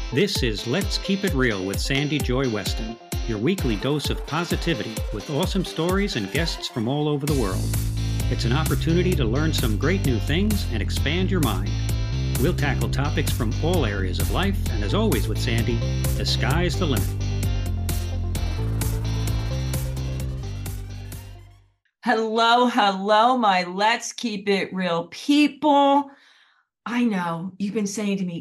This is Let's Keep It Real with Sandy Joy Weston, your weekly dose of positivity with awesome stories and guests from all over the world. It's an opportunity to learn some great new things and expand your mind. We'll tackle topics from all areas of life, and as always with Sandy, the sky's the limit. Hello, my Let's Keep It Real people. I know you've been saying to me,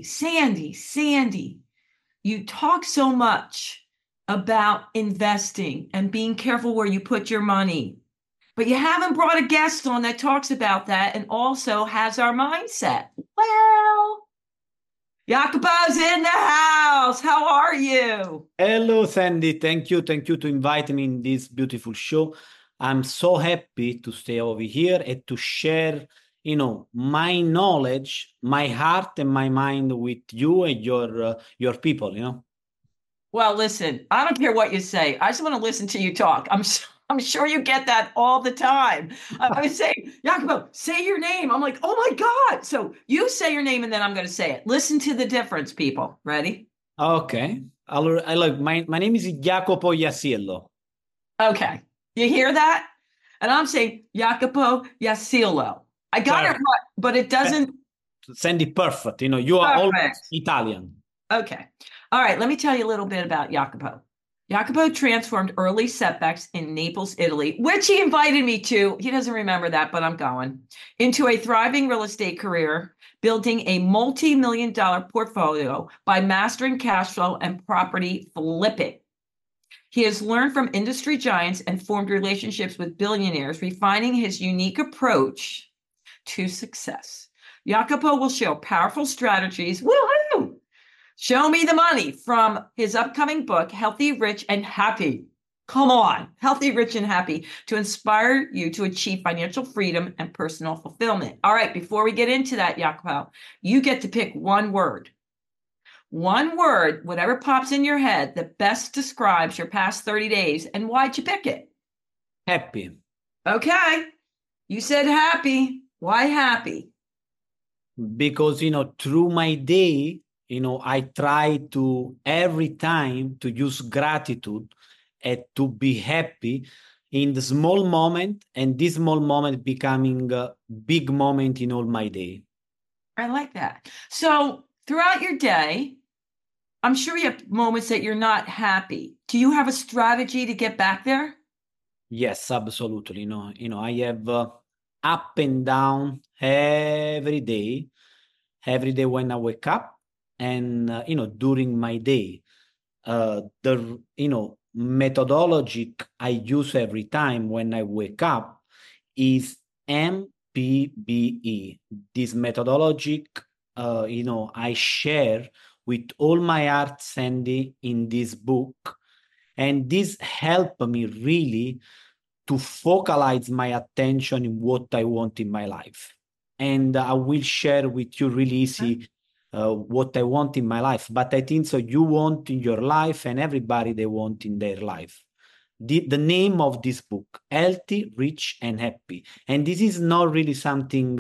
Sandy, you talk so much about investing and being careful where you put your money, but you haven't brought a guest on that talks about that and also has our mindset. Well, Jacopo's in the house. How are you? Hello, Sandy. Thank you to invite me in this beautiful show. I'm so happy to stay over here and to share, my knowledge, my heart and my mind with you and your people, Well, listen, I don't care what you say. I just want to listen to you talk. I'm sure you get that all the time. I was saying, Jacopo, say your name. I'm like, oh my God. So you say your name and then I'm going to say it. Listen to the difference, people. Ready? Okay. I like my name is Jacopo Yasillo. Okay. You hear that? And I'm saying Jacopo Yasillo. I got it right, but it doesn't. Sandy, perfect. You are almost Italian. Okay. All right. Let me tell you a little bit about Jacopo. Jacopo transformed early setbacks in Naples, Italy, which he invited me to. He doesn't remember that, but I'm going. Into a thriving real estate career, building a multi-million-dollar portfolio by mastering cash flow and property flipping. He has learned from industry giants and formed relationships with billionaires, refining his unique approach to success. Jacopo will share powerful strategies. Woohoo! Show me the money from his upcoming book, Healthy, Rich, and Happy. Come on, Healthy, Rich, and Happy, to inspire you to achieve financial freedom and personal fulfillment. All right, before we get into that, Jacopo, you get to pick one word. One word, whatever pops in your head, that best describes your past 30 days. And why'd you pick it? Happy. Okay. You said happy. Why happy? Because, through my day, I try to every time to use gratitude and to be happy in the small moment, and this small moment becoming a big moment in all my day. I like that. So throughout your day, I'm sure you have moments that you're not happy. Do you have a strategy to get back there? Yes, absolutely. I have up and down every day when I wake up and, during my day. The methodology I use every time when I wake up is MPBE. This methodology, I share with all my heart, Sandy, in this book. And this helped me really to focalize my attention in what I want in my life. And I will share with you really easy what I want in my life. But I think so you want in your life and everybody they want in their life. The name of this book, Healthy, Rich, and Happy. And this is not really something,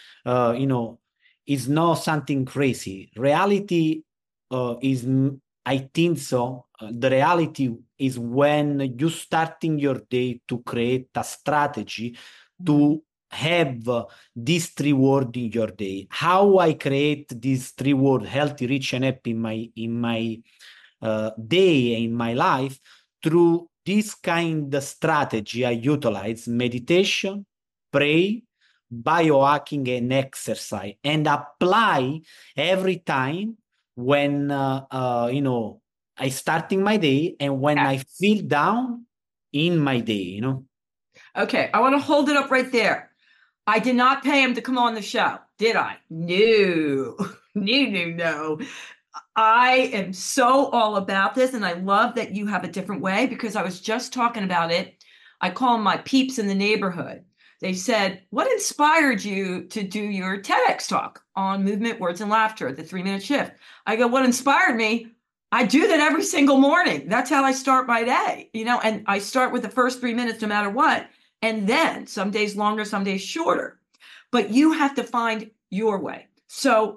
is not something crazy. Reality is, I think so. The reality is when you starting your day to create a strategy to have this 3 words in your day. How I create these 3 words, healthy, rich, and happy in my day, in my life, through this kind of strategy I utilize: meditation, pray, biohacking, and exercise, and apply every time when I starting my day and when I feel down in my day, Okay, I want to hold it up right there. I did not pay him to come on the show, did I? No. No. I am so all about this, and I love that you have a different way, because I was just talking about it. I call them my peeps in the neighborhood. They said, what inspired you to do your TEDx talk on movement, words, and laughter, the 3-minute shift? I go, what inspired me? I do that every single morning. That's how I start my day, and I start with the first 3 minutes no matter what. And then some days longer, some days shorter. But you have to find your way. So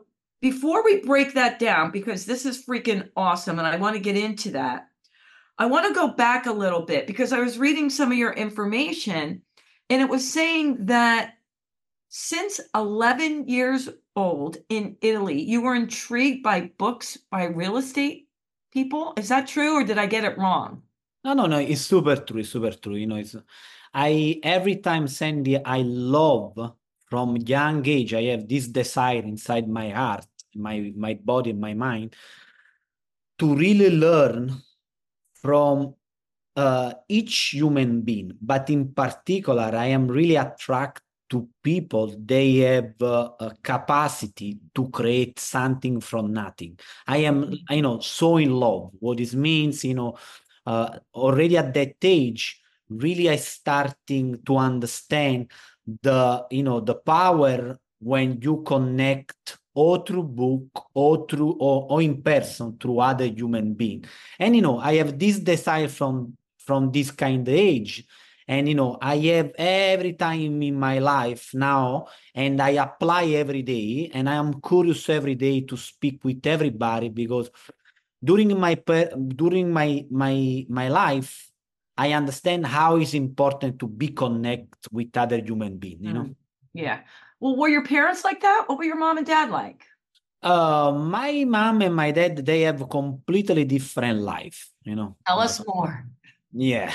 before we break that down, because this is freaking awesome and I want to get into that, I want to go back a little bit because I was reading some of your information and it was saying that since 11 years old in Italy, you were intrigued by books by real estate people. Is that true or did I get it wrong? No, it's super true, super true. I every time, Sandy, I love from young age, I have this desire inside my heart, my body, my mind, to really learn from each human being, but in particular, I am really attracted to people. They have a capacity to create something from nothing. I am, so in love. What this means, already at that age, really I starting to understand the power when you connect or through book or through or in person through other human being. And I have this desire from this kind of age. And I have every time in my life now, and I apply every day, and I am curious every day to speak with everybody because during my life, I understand how it's important to be connect with other human beings. Yeah. Well, were your parents like that? What were your mom and dad like? My mom and my dad, they have a completely different life. Tell us more. Yeah.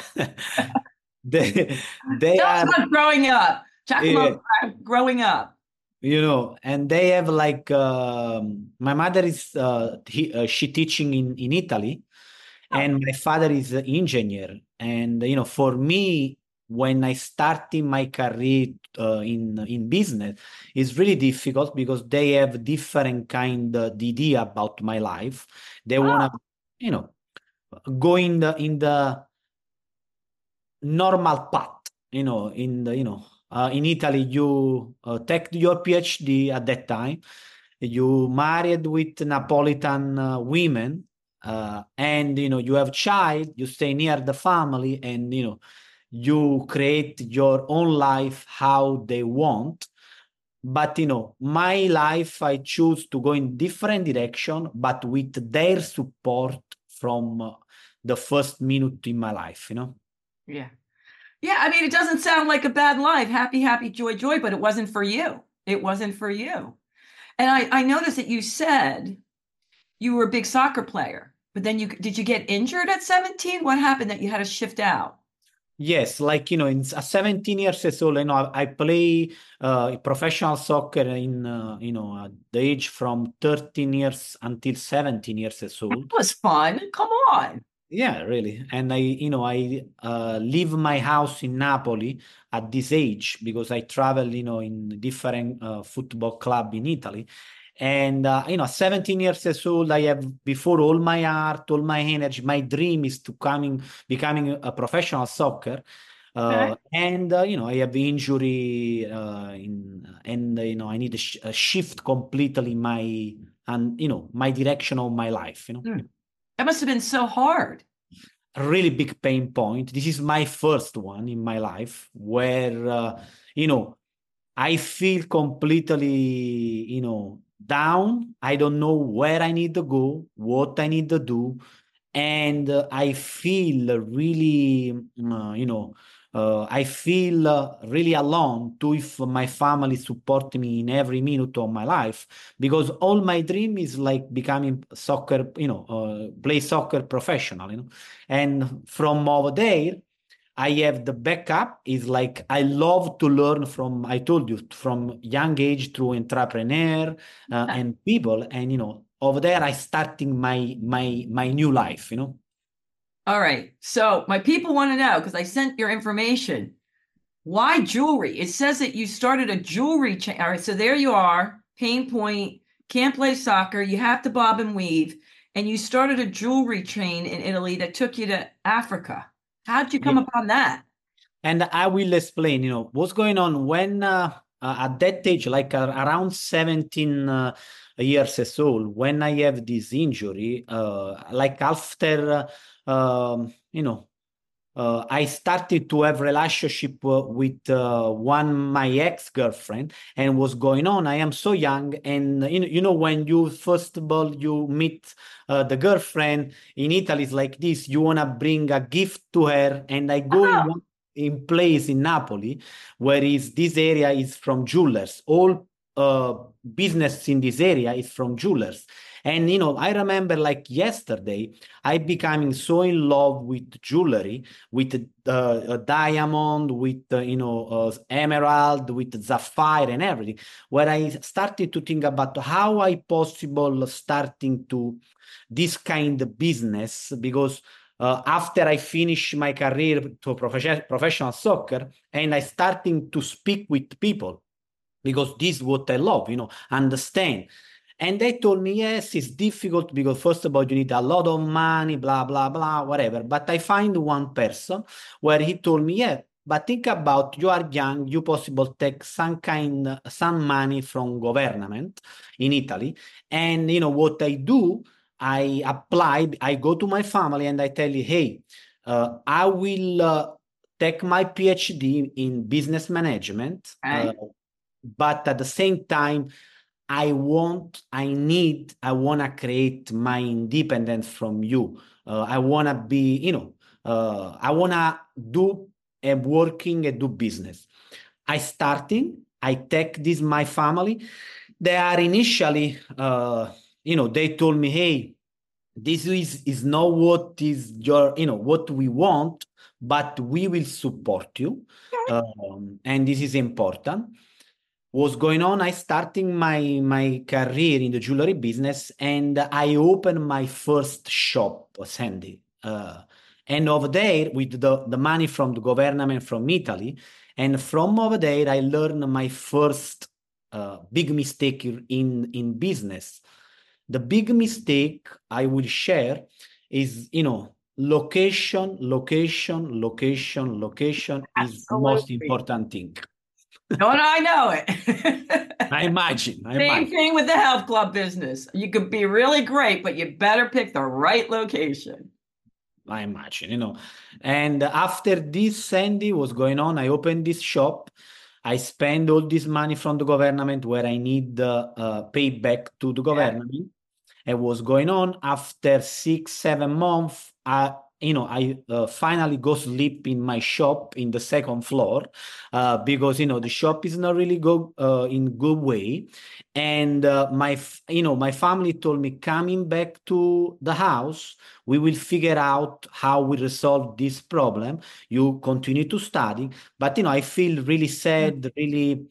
They Tell us are about growing up. Giacomo, growing up. and they have like my mother is she teaching in Italy, and my father is an engineer. And for me, when I started my career in business, it's really difficult because they have different kind of idea about my life. They wanna, go in the normal path. In Italy, you take your PhD at that time. You married with Napolitan women, and you have child. You stay near the family, and you create your own life how they want. But my life, I choose to go in different direction, but with their support from the first minute in my life. Yeah. Yeah, I mean, it doesn't sound like a bad life. Happy, happy, joy, joy, but it wasn't for you. It wasn't for you. And I noticed that you said you were a big soccer player, but then did you get injured at 17? What happened that you had to shift out? Yes, like in 17 years old, I play professional soccer in at the age from 13 years until 17 years old. It was fun. Come on. Yeah, really. And I leave my house in Napoli at this age because I travel, in different football club in Italy. And, 17 years old, I have before all my art, all my energy. My dream is to becoming a professional soccer. Okay. And, I have injury and, I need a shift completely my direction of my life. That must have been so hard. A really big pain point. This is my first one in my life where, I feel completely, down. I don't know where I need to go, what I need to do. And I feel really, I feel really alone too if my family support me in every minute of my life because all my dream is like becoming soccer, play soccer professional. And from over there, I have the backup is like I love to learn from, I told you, from young age through entrepreneur and people. And, over there, I starting my new life. All right. So my people want to know, because I sent your information, why jewelry? It says that you started a jewelry chain. All right. So there you are, pain point, can't play soccer. You have to bob and weave. And you started a jewelry chain in Italy that took you to Africa. How'd you come upon that? And I will explain, what's going on when at that age, like around 17 years old, when I have this injury, like after, I started to have relationship with my ex-girlfriend, and was going on. I am so young, and when you first of all you meet the girlfriend in Italy, is like this. You wanna bring a gift to her, and I go Oh, in place in Napoli, where is this area is from jewelers. All business in this area is from jewelers. And I remember like yesterday, I becoming so in love with jewelry, with a diamond, with emerald, with sapphire and everything. Where I started to think about how I possible starting to this kind of business, because after I finish my career to professional soccer, and I starting to speak with people, because this is what I love, understand. And they told me, yes, it's difficult because first of all, you need a lot of money, blah, blah, blah, whatever. But I find one person where he told me, yeah, but think about, you are young, you possible take some money from government in Italy. And what I do, I apply, I go to my family and I tell you, hey, I will take my PhD in business management. okay. But at the same time, I want to create my independence from you. I want to be, I want to do a working and do business. I take this, my family. They are initially, they told me, hey, this is not what is your, what we want, but we will support you. And this is important. What's going on, I starting my career in the jewelry business, and I opened my first shop, Sandy. And over there, with the money from the government from Italy, and from over there, I learned my first big mistake in business. The big mistake I will share is, location, location, location, location is most Absolutely. important thing. No, I know it. I imagine. Same thing with the health club business. You could be really great, but you better pick the right location. I imagine. And after this, Sandy, was going on, I opened this shop. I spend all this money from the government where I need pay back to the Yeah. government. And was going on after 6, 7 months. I finally go sleep in my shop in the second floor, because the shop is not really go in good way. And my family told me, coming back to the house, we will figure out how we resolve this problem. You continue to study, but I feel really sad, really,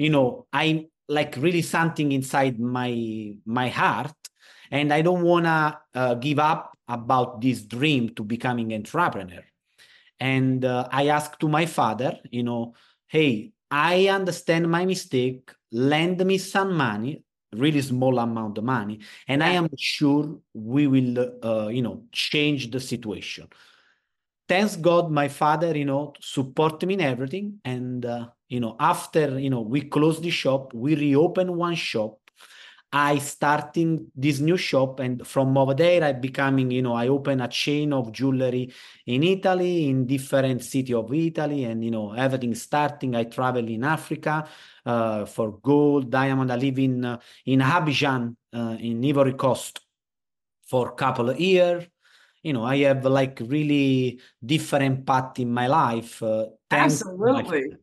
I like really something inside my heart, and I don't want to give up about this dream to becoming entrepreneur. And I asked to my father, hey, I understand my mistake, lend me some money, really small amount of money, and I Yeah. am sure we will, change the situation. Thanks God, my father, support me in everything. And, after, we closed the shop, we reopened one shop. I starting this new shop, and from over there, I becoming, I open a chain of jewelry in Italy, in different city of Italy, and everything starting. I travel in Africa for gold, diamond. I live in Abidjan, in Ivory Coast, for a couple of years. I have like really different path in my life. Thanks to my Absolutely.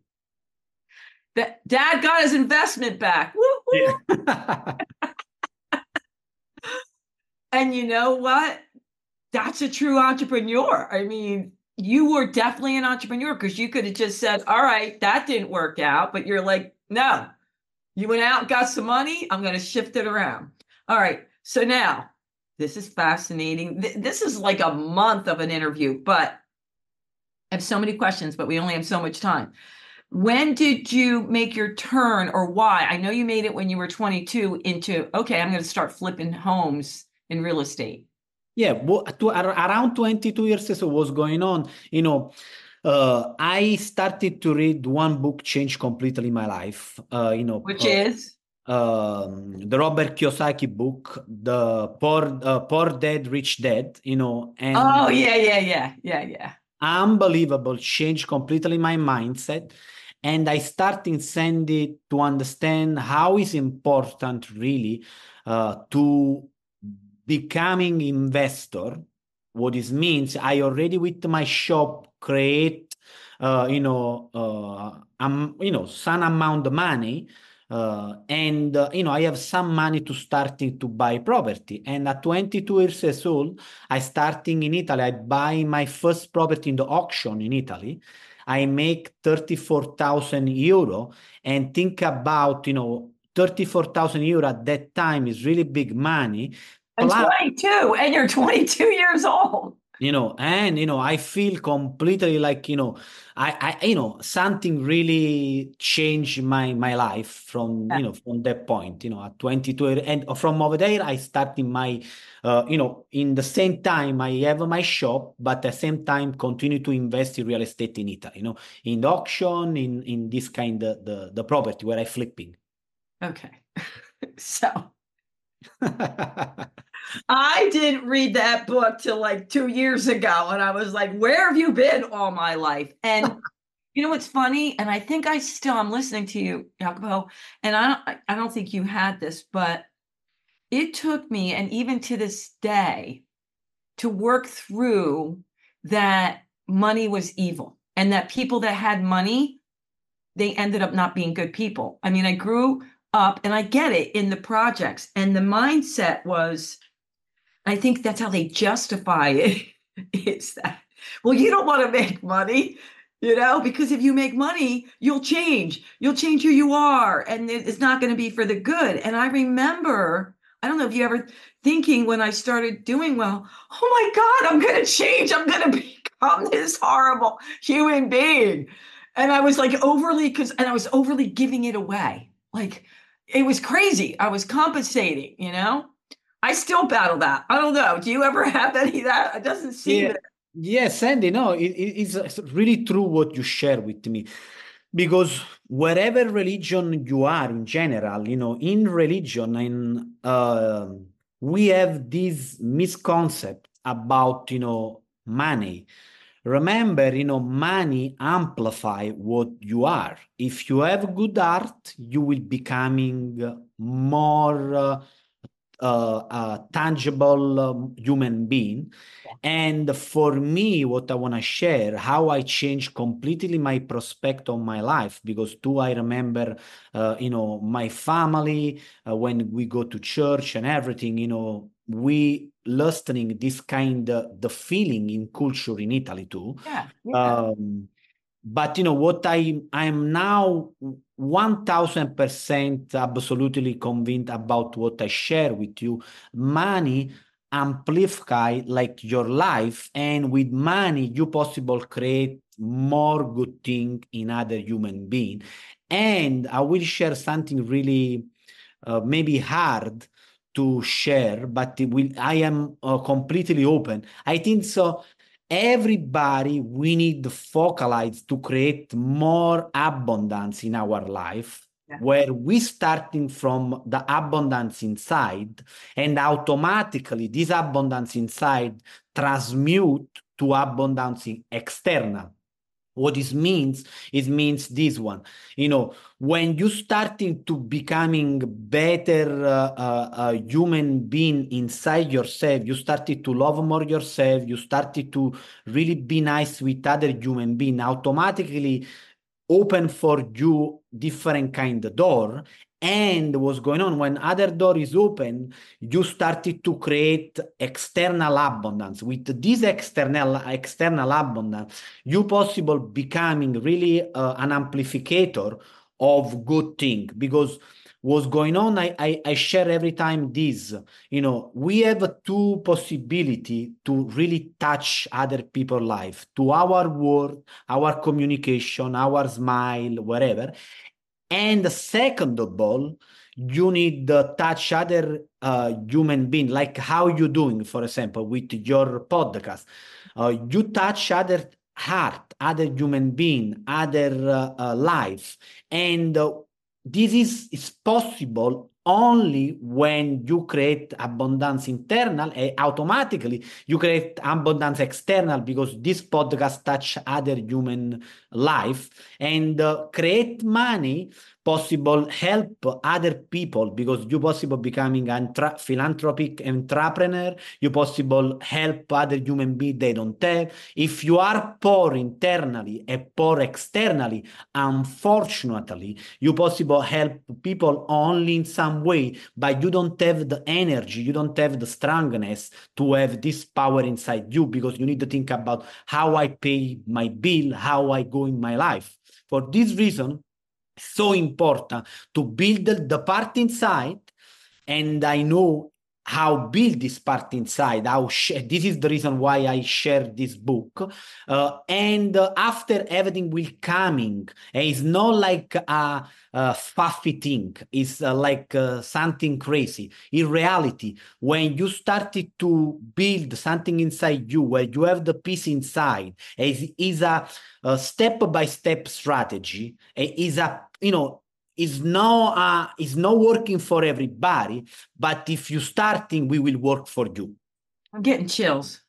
Dad got his investment back. Woo-hoo. yeah. And you know what? That's a true entrepreneur. I mean, you were definitely an entrepreneur, because you could have just said, all right, that didn't work out. But you're like, no, you went out, got some money. I'm going to shift it around. All right. So now this is fascinating. This is like a month of an interview, but I have so many questions, but we only have so much time. When did you make your turn, or why? I know you made it when you were 22 into, okay, I'm going to start flipping homes in real estate. Yeah, around 22 years ago was going on. I started to read one book, changed completely my life. Which is? The Robert Kiyosaki book, the Poor Dad, Rich Dad. And Oh, yeah. unbelievable change completely my mindset. And I started sending to understand how is important really to becoming investor. What this means, I already with my shop create, some amount of money, and I have some money to starting to buy property. And at 22 years old, I starting in Italy. I buy my first property in the auction in Italy. I make 34,000 euro, and think about 34,000 euro at that time is really big money. And Plus, 22, and you're 22 years old. I feel completely like, something really changed my life from, Yeah. from that point, at 22. And from over there, I started my, in the same time, I have my shop, but at the same time, continue to invest in real estate in Italy, in the auction, in this kind of the property where I flipping. Okay. So I didn't read that book till like 2 years ago. And I was like, where have you been all my life? And you know what's funny? And I think I'm listening to you, Jacopo, and I don't think you had this, but it took me, and even to this day, to work through that money was evil and that people that had money, they ended up not being good people. I mean, I grew up and I get it in the projects, and the mindset was, I think that's how they justify it is that, well, you don't want to make money, because if you make money, you'll change who you are, and it's not going to be for the good. And I remember, I don't know if you ever thinking when I started doing well, oh my God, I'm going to change. I'm going to become this horrible human being. And I was like and I was overly giving it away. Like it was crazy. I was compensating. I still battle that. I don't know. Do you ever have any of that? It doesn't seem Yeah. it. Yes, Sandy, no, it's really true what you share with me. Because wherever religion you are in general, in religion, we have this misconcept about, money. Remember, money amplify what you are. If you have good art, you will becoming more tangible human being. And for me, what I want to share, how I changed completely my perspective on my life, because too, I remember, my family, when we go to church and everything, we listening this kind of the feeling in culture in Italy too. Yeah. But what I'm now 1000% absolutely convinced about what I share with you. Money amplify like your life, and with money you possible create more good thing in other human being. And I will share something really maybe hard to share, but I am completely open. I think so. Everybody, we need to focalize to create more abundance in our life, Yeah. where we starting from the abundance inside, and automatically this abundance inside transmute to abundance external. What this means, it means this one, when you starting to becoming better human being inside yourself, you started to love more yourself, you started to really be nice with other human being, automatically open for you different kind of door. And what's going on when other door is open, you started to create external abundance. With this external abundance, you possible becoming really an amplificator of good thing. Because what's going on, I share every time this, we have two possibility to really touch other people's life, to our word, our communication, our smile, whatever. And second of all, you need to touch other human being, like how you doing, for example, with your podcast. You touch other heart, other human being, other life. And this is possible only when you create abundance internal, and automatically you create abundance external, because this podcast touch other human life, and create money possible, help other people, because you possible becoming a philanthropic entrepreneur, you possible help other human beings they don't have. If you are poor internally and poor externally, unfortunately, you possible help people only in some way, but you don't have the energy, you don't have the strongness to have this power inside you, because you need to think about how I pay my bill, how I go in my life. For this reason, so important to build the part inside, and I know how build this part inside, this is the reason why I share this book, and after everything will coming, it's not like a fluffy thing, it's like something crazy. In reality, when you started to build something inside you, where you have the peace inside, is a step-by-step strategy, is a, is not working for everybody, but if you starting, we will work for you. I'm getting chills.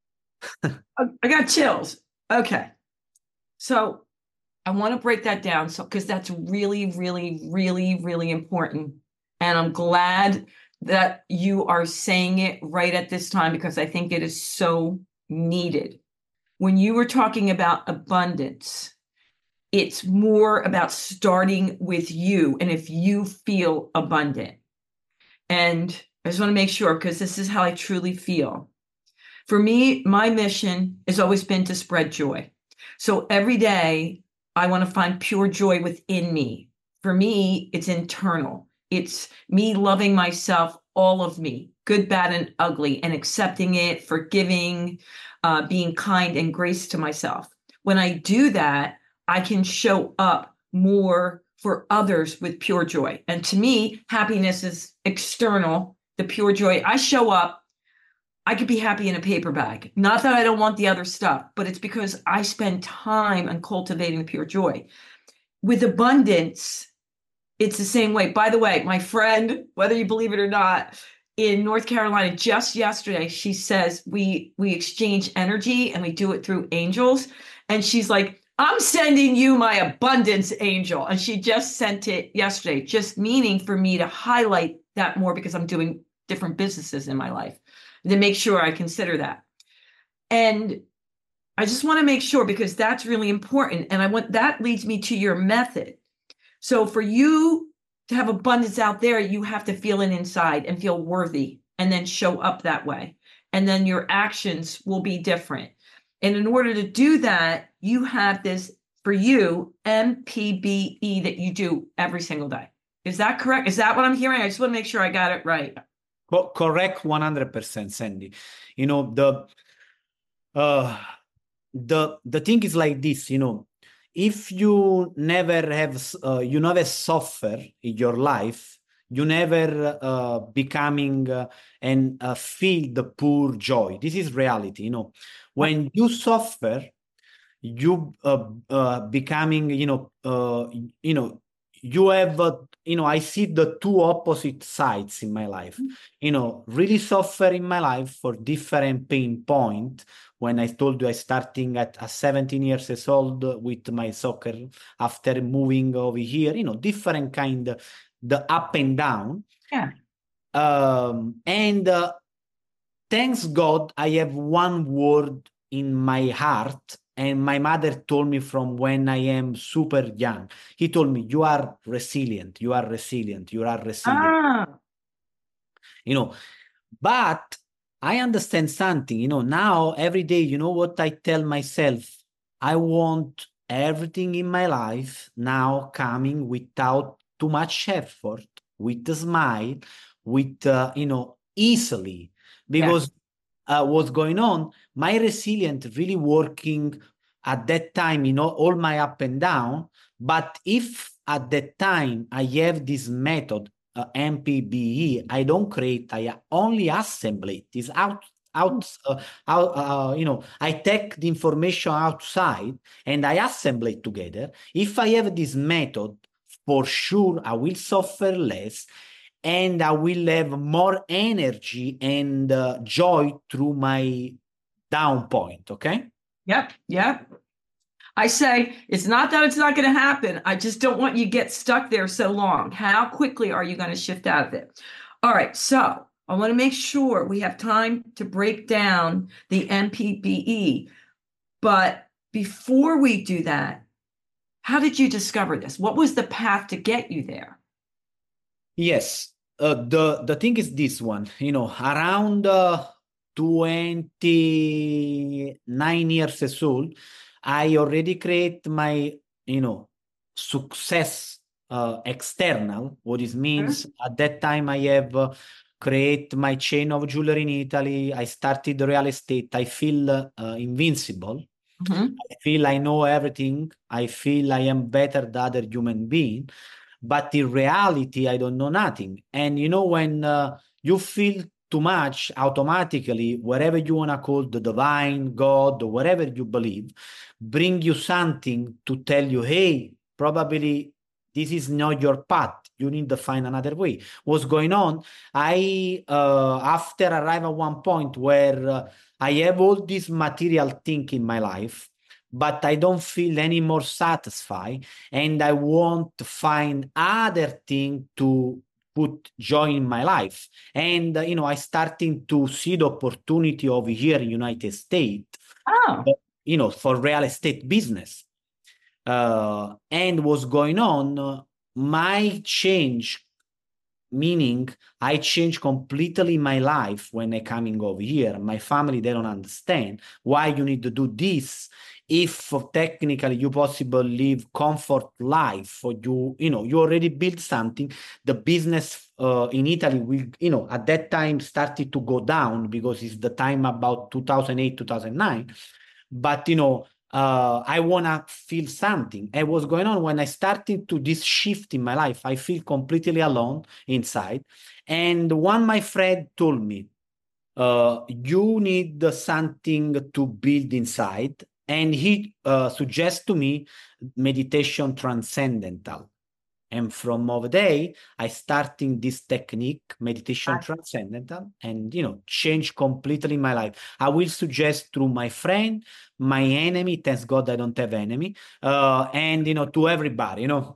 I got chills. Okay. So I want to break that down, because that's really, really, really, really important. And I'm glad that you are saying it right at this time, because I think it is so needed. When you were talking about abundance, it's more about starting with you and if you feel abundant. And I just want to make sure, because this is how I truly feel. For me, my mission has always been to spread joy. So every day I want to find pure joy within me. For me, it's internal. It's me loving myself, all of me, good, bad, and ugly, and accepting it, forgiving, being kind and grace to myself. When I do that, I can show up more for others with pure joy. And to me, happiness is external, the pure joy. I show up, I could be happy in a paper bag. Not that I don't want the other stuff, but it's because I spend time on cultivating the pure joy. With abundance, it's the same way. By the way, my friend, whether you believe it or not, in North Carolina, just yesterday, she says we exchange energy and we do it through angels. And she's like, I'm sending you my abundance angel. And she just sent it yesterday, just meaning for me to highlight that more, because I'm doing different businesses in my life, to make sure I consider that. And I just want to make sure, because that's really important. And that leads me to your method. So for you to have abundance out there, you have to feel it inside and feel worthy, and then show up that way. And then your actions will be different. And in order to do that, you have this, for you, MPBE that you do every single day. Is that correct? Is that what I'm hearing? I just want to make sure I got it right. Correct, 100%, Sandy. The thing is like this, if you never suffer in your life, you never becoming and feel the pure joy. This is reality. When you suffer, you becoming, you have, I see the two opposite sides in my life. Really suffer in my life for different pain point. When I told you I starting at 17 years old with my soccer, after moving over here, different kind, the up and down. Yeah. And thanks God, I have one word in my heart. And my mother told me from when I am super young, he told me, you are resilient, you are resilient, you are resilient. But I understand something, now every day, what I tell myself, I want everything in my life now coming without too much effort, with a smile, with, easily, because what's going on, my resilient really working at that time, all my up and down. But if at that time I have this method, MPBE, I don't create, I only assemble it. It's I take the information outside and I assemble it together. If I have this method, for sure I will suffer less. and I will have more energy and joy through my down point. Okay. Yep. Yep. I say it's not that it's not going to happen. I just don't want you to get stuck there so long. How quickly are you going to shift out of it? All right. So I want to make sure we have time to break down the MPBE. But before we do that, how did you discover this? What was the path to get you there? Yes. The thing is this one, around 29 years old, I already create my, success external. What it means at that time, I have create my chain of jewelry in Italy. I started real estate. I feel invincible. Mhm. I feel I know everything. I feel I am better than other human being. But in reality, I don't know nothing. And when you feel too much, automatically, whatever you want to call the divine, God, or whatever you believe, bring you something to tell you, hey, probably this is not your path. You need to find another way. What's going on? I, after arrive at one point where I have all this material thing in my life, but I don't feel any more satisfied, and I want to find other thing to put joy in my life. And I starting to see the opportunity over here in United States, Oh, for real estate business. And what's going on? My change, meaning I change completely my life when I coming over here. My family, they don't understand why you need to do this. If technically you possible live comfort life for you, you already built something. The business in Italy will, at that time started to go down because it's the time about 2008, 2009. But I wanna feel something. And what's going on when I started to this shift in my life, I feel completely alone inside. And one my friend told me, you need something to build inside. And he suggests to me meditation transcendental. And from over there, I starting this technique, meditation transcendental, and change completely my life. I will suggest through my friend, my enemy. Thanks God I don't have enemy, and to everybody.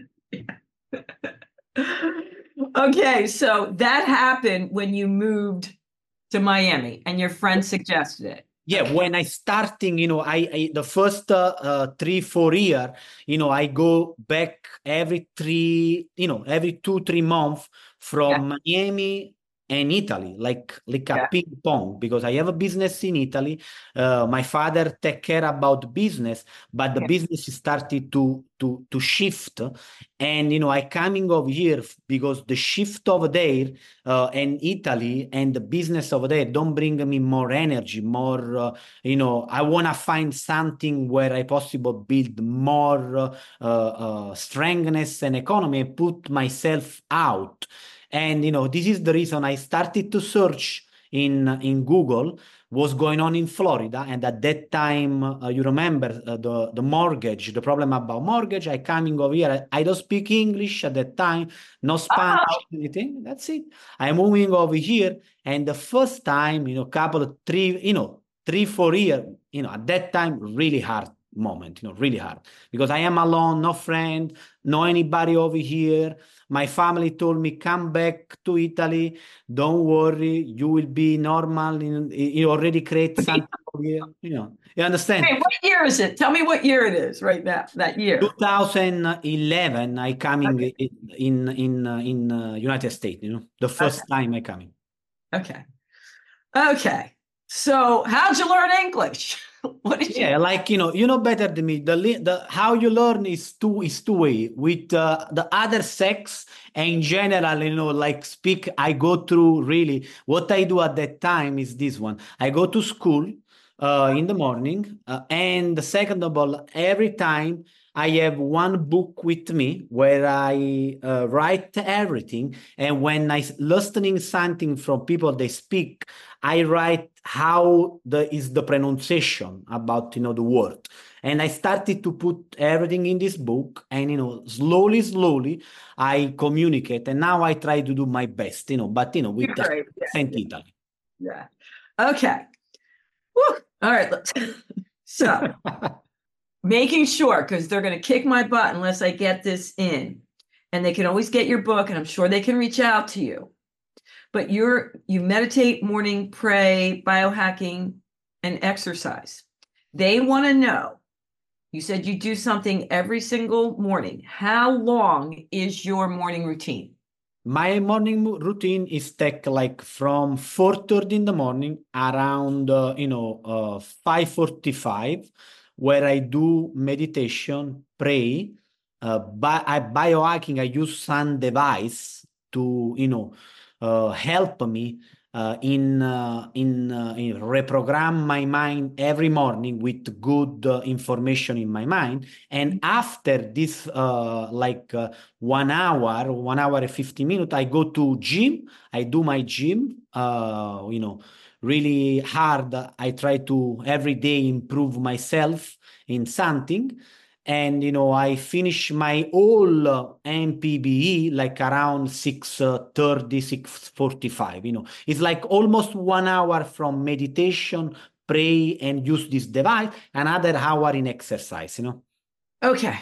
okay. So that happened when you moved to Miami and your friend suggested it. Yeah, when I starting, I the first 3-4 year, I go back every 2-3 months Yeah. from Miami and Italy, like a Yeah. ping pong, because I have a business in Italy. My father take care about business, but the Yeah. business started to shift, and I coming over here because the shift over there and Italy and the business over there don't bring me more energy, more, I want to find something where I possible build more strengthness and economy and put myself out. And, this is the reason I started to search in Google what's going on in Florida. And at that time, you remember the mortgage, the problem about mortgage. I coming over here. I don't speak English at that time, no Spanish, Oh, anything. That's it. I'm moving over here. And the first time, couple of 3-4 years, at that time, really hard moment, really hard because I am alone, no friend, no anybody over here. My family told me, come back to Italy. Don't worry, you will be normal. You already create something over here. You understand? hey, what year is it? Tell me what year it is right now, that year. 2011, I coming Okay. in United States. The Okay. first time I coming. Okay. Okay. So how'd you learn English? What did you? Yeah, like better than me. The how you learn is two way with the other sex and in general. Like speak. I go through really what I do at that time is this one. I go to school in the morning, and the second of all, every time I have one book with me where I write everything. And when I listening something from people they speak, I write how is the pronunciation about, the word. And I started to put everything in this book, and, slowly, I communicate. And now I try to do my best, but, with the Saint Italy. Yeah. Okay. Woo. All right. So making sure, because they're going to kick my butt unless I get this in, and they can always get your book, and I'm sure they can reach out to you. But you meditate, morning, pray, biohacking, and exercise. They want to know, you said you do something every single morning. How long is your morning routine? My morning routine is take like from 4:30 in the morning around 5:45, where I do meditation, pray, biohacking. I use some device to help me in reprogram my mind every morning with good information in my mind. And after this 1 hour and 50 minutes, I go to gym. I do my gym, really hard. I try to every day improve myself in something. And, I finish my whole MPBE like around 6:30, 6:45. It's like almost 1 hour from meditation, pray, and use this device, another hour in exercise, Okay.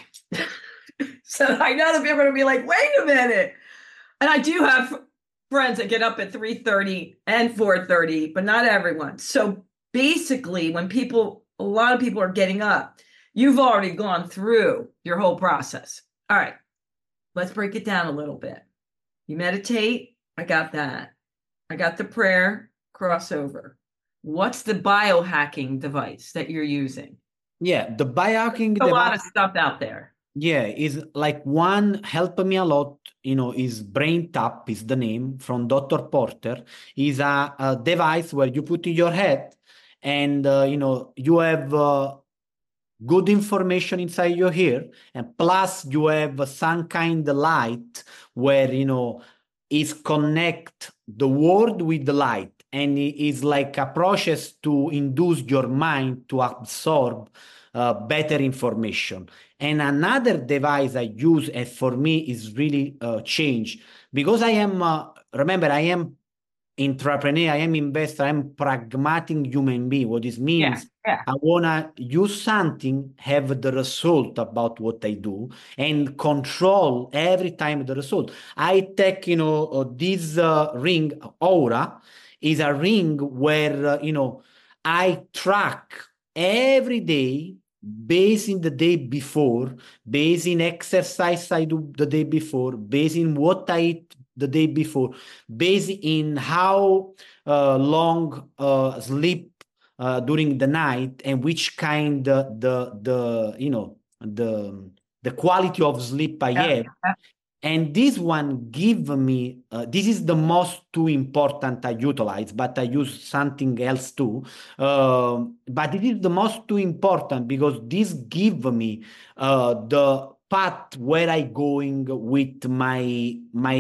So I know that people are going to be like, wait a minute. And I do have friends that get up at 3:30 and 4:30, but not everyone. So basically, when a lot of people are getting up, you've already gone through your whole process. All right, let's break it down a little bit. You meditate. I got that. I got the prayer crossover. What's the biohacking device that you're using? Yeah, the biohacking device. A lot of stuff out there. Yeah, is like one helped me a lot, is BrainTap is the name from Dr. Porter. Is a device where you put in your head and, you have good information inside your ear, and plus you have some kind of light where is connect the word with the light, and it is like a process to induce your mind to absorb better information. And another device I use, and for me is really changed, because I am remember, I am entrepreneur, I am investor, I am pragmatic human being. What this means, I wanna use something, have the result about what I do, and control every time the result. I take, this ring, Oura, is a ring where, I track every day, based in the day before, based in exercise I do the day before, based in what I eat the day before, based in how long sleep during the night, and which kind the quality of sleep I have. And this one give me, this is the most too important I utilize, but I use something else too. But it is the most too important because this give me the path where I going with my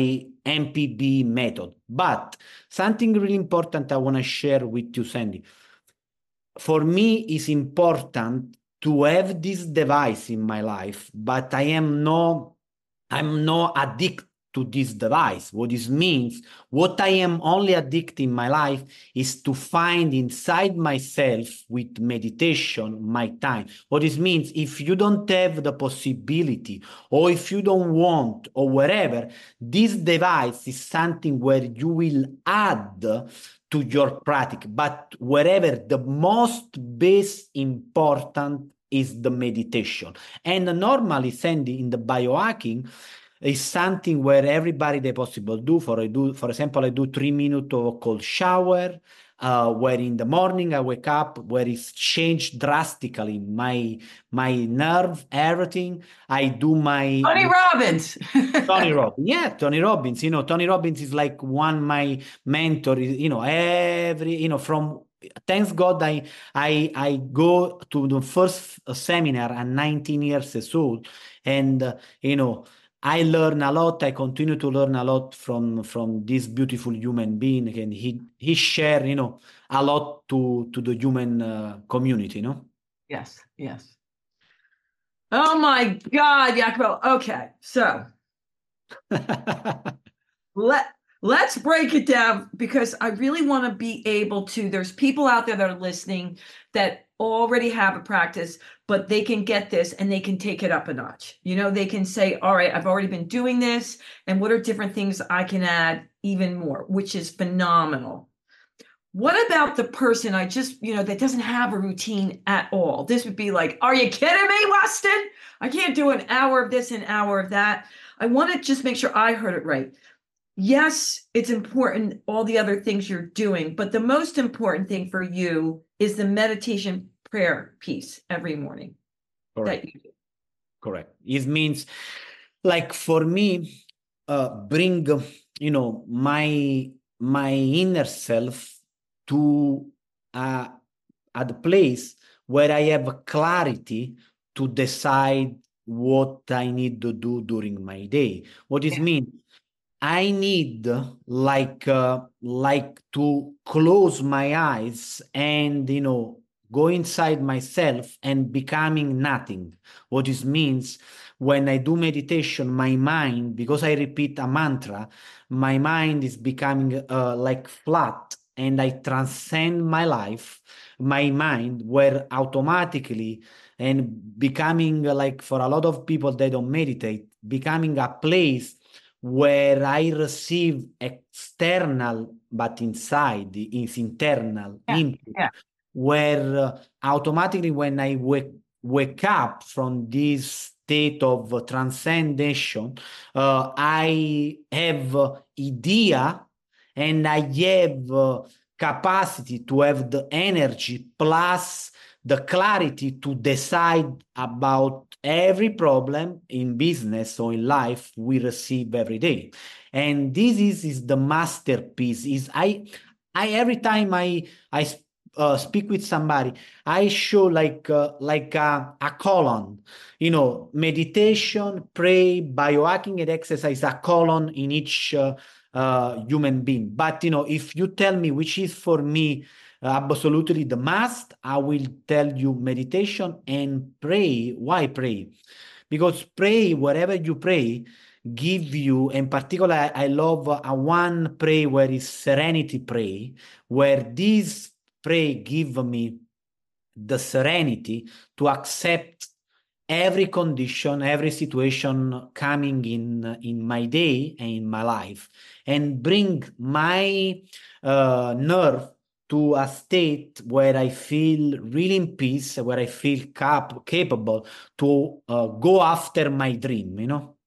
MPB method. But something really important I want to share with you, Sandy. For me, it's important to have this device in my life, but I'm not addicted to this device. What this means, what I am only addicted in my life is to find inside myself with meditation my time. What this means, if you don't have the possibility, or if you don't want, or wherever, this device is something where you will add to your practice. But wherever, the most base important is the meditation. And normally, Sandy, in the biohacking, is something where everybody they possible do. For example, I do 3 minutes of cold shower, where in the morning I wake up, where it's changed drastically my nerve, everything. I do my Tony Robbins. Tony Robbins. Yeah, Tony Robbins. Tony Robbins is like my mentor. From thanks God, I go to the first seminar at 19 years old, and I learn a lot. I continue to learn a lot from this beautiful human being, and he share a lot to the human community. Yes, yes. Oh my God, Jacopo. Okay, so let's break it down, because I really want to be able to, there's people out there that are listening that already have a practice, but they can get this and they can take it up a notch. They can say, all right, I've already been doing this, and what are different things I can add even more, which is phenomenal. What about the person that doesn't have a routine at all? This would be like, are you kidding me, Weston? I can't do an hour of this, an hour of that. I want to just make sure I heard it right. Yes, it's important, all the other things you're doing, but the most important thing for you is the meditation prayer piece every morning. Correct. That you do. Correct. It means, like, for me, bring my inner self to at the place where I have clarity to decide what I need to do during my day. What is mean? I need like to close my eyes and go inside myself and becoming nothing. What this means, when I do meditation, my mind, because I repeat a mantra, my mind is becoming like flat, and I transcend my life, my mind, where automatically, and becoming, like, for a lot of people that don't meditate, becoming a place where I receive external, but inside is internal input, Yeah. where automatically, when I wake up from this state of transcendation, I have idea, and I have capacity to have the energy plus the clarity to decide about every problem in business or in life we receive every day. And this is the masterpiece. Is I every time I speak with somebody, I show like a column, meditation, pray, biohacking, and exercise, a column in each human being. But if you tell me which is for me absolutely the must, I will tell you meditation and pray. Why pray? Because pray, wherever you pray, give you, in particular, I love a one pray where is serenity pray, where this pray give me the serenity to accept every condition, every situation coming in my day and in my life, and bring my nerve to a state where I feel really in peace, where I feel capable to go after my dream,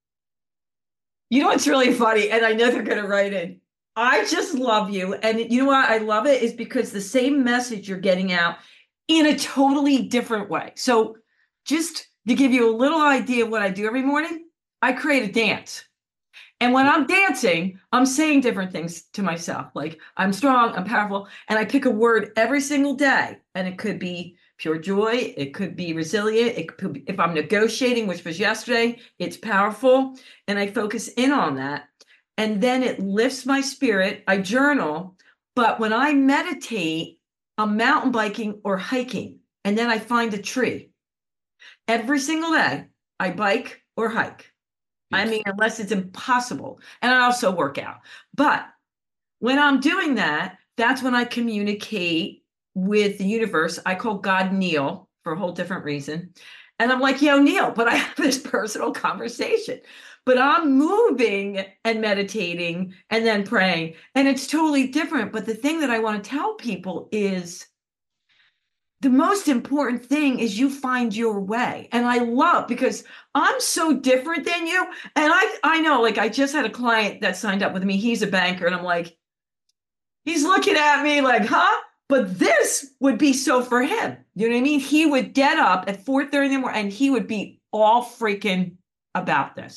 What's really funny, and I know they're going to write in. I just love you. And you know why I love it is because the same message you're getting out in a totally different way. So just to give you a little idea of what I do every morning, I create a dance. And when I'm dancing, I'm saying different things to myself, like I'm strong, I'm powerful, and I pick a word every single day. And it could be pure joy, it could be resilient, it could be, if I'm negotiating, which was yesterday, it's powerful, and I focus in on that. And then it lifts my spirit. I journal, but when I meditate, I'm mountain biking or hiking, and then I find a tree. Every single day, I bike or hike. Yes. I mean, unless it's impossible. And I also work out. But when I'm doing that, that's when I communicate with the universe. I call God Neil for a whole different reason. And I'm like, yo, Neil, but I have this personal conversation. But I'm moving and meditating and then praying. And it's totally different. But the thing that I want to tell people is the most important thing is you find your way. And I love, because I'm so different than you. And I know, like, I just had a client that signed up with me. He's a banker. And I'm like, he's looking at me like, huh? But this would be so for him. You know what I mean? He would get up at 4:30 in the morning and he would be all freaking about this.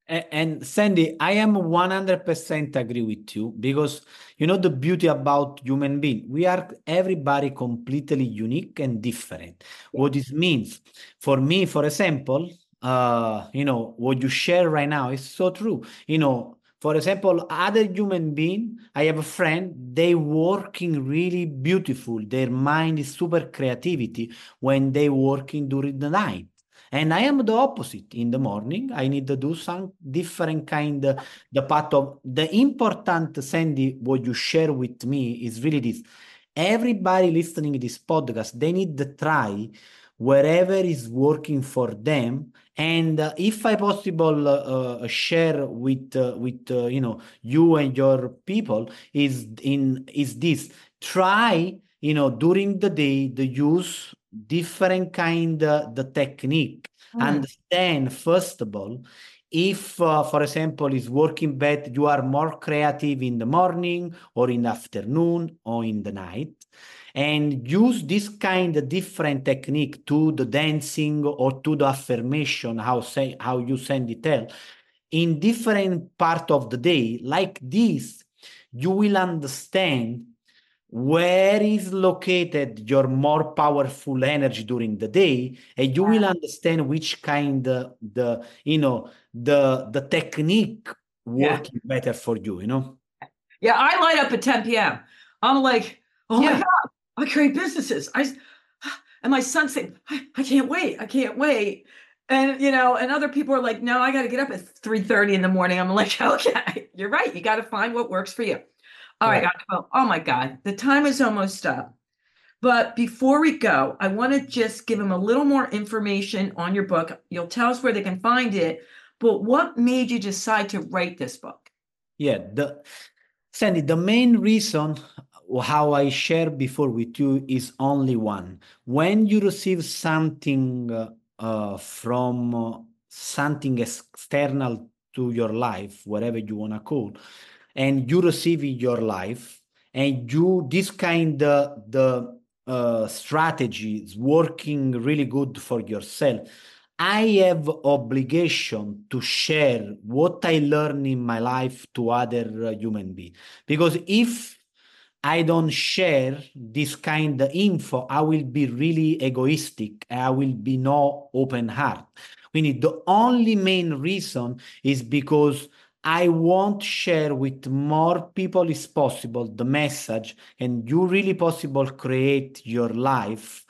And Sandy, I am 100% agree with you because you know the beauty about human being. We are everybody completely unique and different. Yeah. What this means for me, for example, you know, what you share right now is so true. You know, for example, other human being, I have a friend, they working really beautiful. Their mind is super creativity when they working during the night. And I am the opposite. In the morning, I need to do some different kind, the part of the important, Sandy, what you share with me is really this. Everybody listening to this podcast, they need to try wherever is working for them. And if I possible share with you know you and your people is this try you know during the day the use different kind the technique Mm. understand first of all if for example is working better you are more creative in the morning or in the afternoon or in the night and use this kind of different technique to the dancing or to the affirmation how you send it tell in different part of the day like this you will understand where is located your more powerful energy during the day and you will understand which kind the you know the technique Yeah. working better for you you know. Yeah, I light up at 10 p.m. I'm like, oh my Yeah. God, I create businesses. And my son's saying, I can't wait. I can't wait. And and other people are like, no, I got to get up at 3:30 in the morning. I'm like, okay, you're right. You got to find what works for you. All right, Right. Jacopo. Oh my God, the time is almost up. But before we go, I want to just give them a little more information on your book. You'll tell us where they can find it. But what made you decide to write this book? Yeah, Sandy, the main reason how I share before with you is only one. When you receive something from something external to your life, whatever you want to call, and you receive in your life, and you this kind the strategy is working really good for yourself. I have obligation to share what I learn in my life to other human beings. Because if I don't share this kind of info, I will be really egoistic. I will be no open heart. We need the only main reason is because I want to share with more people as possible the message, and you really possible create your life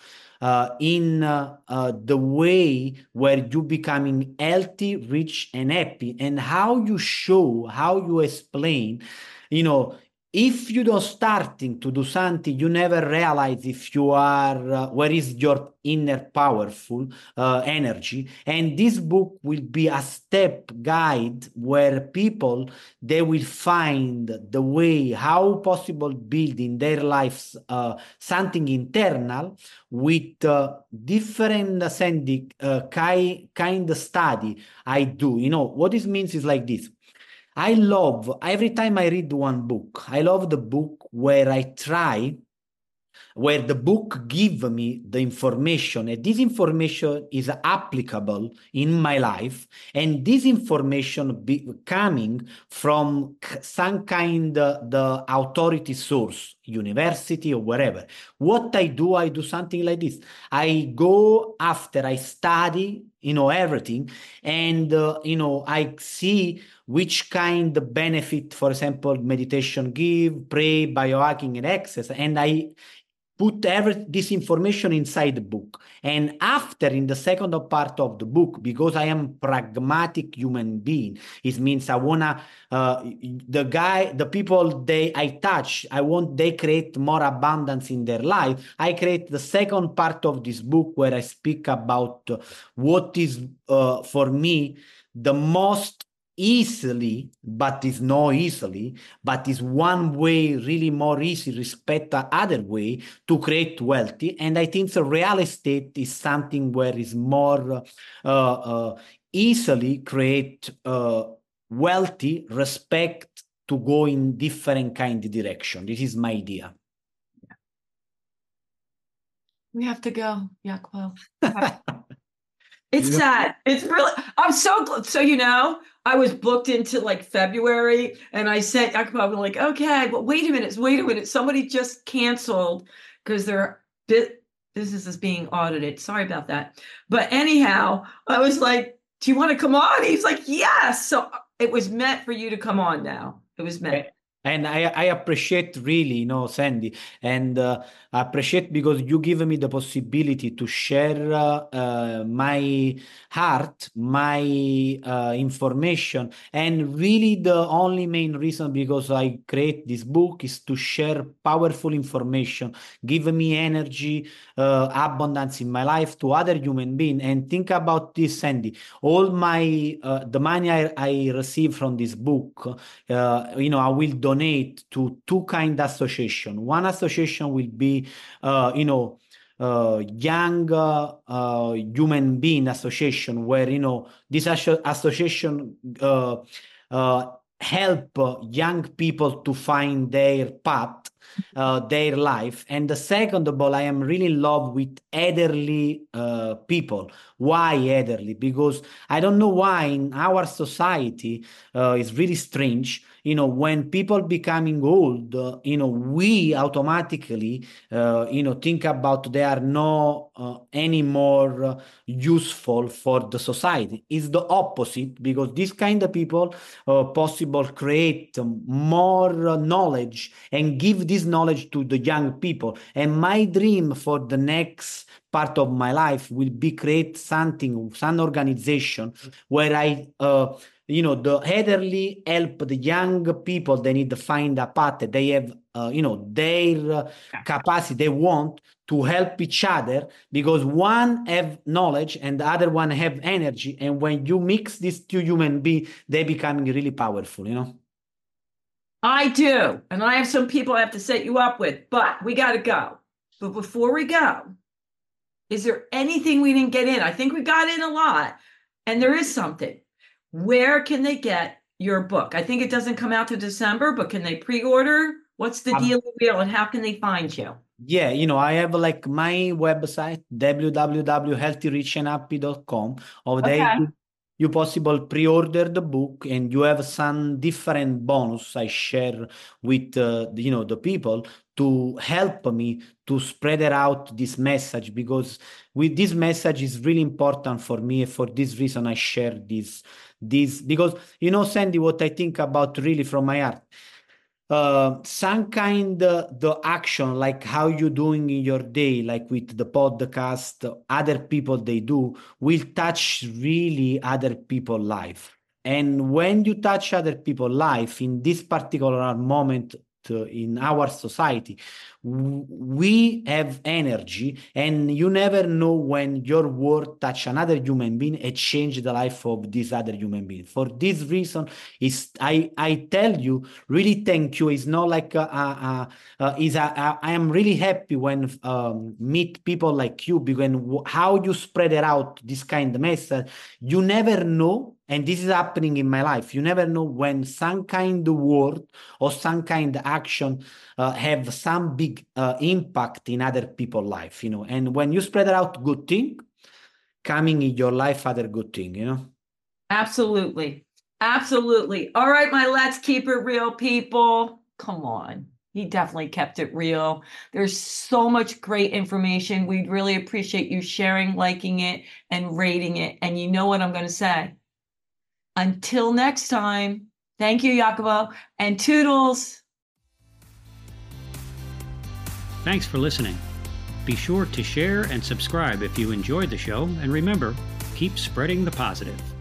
in the way where you becoming healthy, rich, and happy, and how you show, how you explain, you know, if you don't starting to do something, you never realize if you are where is your inner powerful energy. And this book will be a step guide where people they will find the way how possible build in their lives something internal with different ascending kind of study I do. You know what this means is like this. I love every time I read one book, I love the book where I try where the book give me the information and this information is applicable in my life and this information coming from some kind the authority source university or wherever. What I do something like this. I go after I study everything and I see which kind of benefit, for example, meditation give, pray, biohacking, and exercise, and I put this information inside the book. And after, in the second part of the book, because I am pragmatic human being, it means I wanna the people I touch, I want they create more abundance in their life. I create the second part of this book where I speak about what is for me the most easily, but is not easily, but is one way really more easy respect the other way to create wealthy. And I think the real estate is something where is more easily create wealthy respect to go in different kind of direction. This is my idea. We have to go, Jacopo. It's sad. It's really, I'm so glad. So, I was booked into like February, and I said, I'm like, okay, but wait a minute. Somebody just canceled because their business is being audited. Sorry about that. But anyhow, I was like, do you want to come on? He's like, yes. So it was meant for you to come on now. It was meant. And I appreciate really, Sandy, and I appreciate because you give me the possibility to share my heart, my information, and really the only main reason because I create this book is to share powerful information, give me energy, abundance in my life to other human beings. And think about this, Sandy. All my the money I receive from this book, I will donate to two kind association. One association will be, young human being association, where this association help young people to find their path, their life. And the second of all, I am really in love with elderly people. Why elderly? Because I don't know why in our society it's really strange. When people becoming old, we automatically, think about they are no anymore useful for the society. It's the opposite, because this kind of people possible create more knowledge and give this knowledge to the young people. And my dream for the next part of my life will be create some organization where I the elderly help the young people. They need to find a path. They have their capacity. They want to help each other, because one have knowledge and the other one have energy, and when you mix these two human beings, they becoming really powerful. I do, and I have some people I have to set you up with, but we got to go. But before we go, is there anything we didn't get in? I think we got in a lot, and there is something. Where can they get your book? I think it doesn't come out to December, but can they pre-order? What's the deal and how can they find you? Yeah, I have like my website, www.healthyrichandhappy.com. Over there, you possible pre-order the book, and you have some different bonus I share with the people to help me to spread out this message, because with this message is really important for me. For this reason, I share this because Sandy, what I think about really from my heart. Some kind the action, like how you doing in your day, like with the podcast, other people they do, will touch really other people's life. And when you touch other people's life in this particular moment in our society, we have energy, and you never know when your word touch another human being and change the life of this other human being. For this reason, I tell you, really thank you. It's not like I am really happy when meet people like you, because how you spread it out this kind of message. You never know. And this is happening in my life. You never know when some kind of word or some kind of action have some big impact in other people's life, And when you spread out good thing, coming in your life, other good thing, Absolutely. Absolutely. All right, my Let's Keep It Real people. Come on. He definitely kept it real. There's so much great information. We'd really appreciate you sharing, liking it, and rating it. And you know what I'm going to say. Until next time, thank you, Jacopo, and toodles. Thanks for listening. Be sure to share and subscribe if you enjoyed the show, and remember, keep spreading the positive.